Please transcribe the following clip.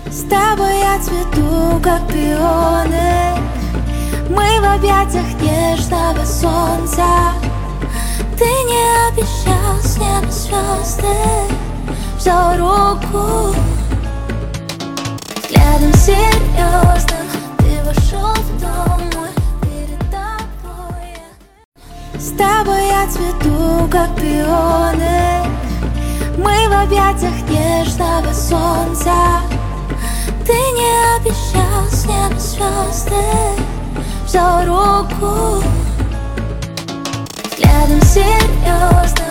С тобой я цвету, как пионы. Мы в объятиях нежного солнца. Ты не обещал с неба звезды, взял руку. Взглядом серьезным ты вошел в дом мой перед тобой. С тобой я цвету, как пионы. Мы в объятиях нежного солнца. Ты не обещал с неба звезды, взял руку. Взглядом серьезно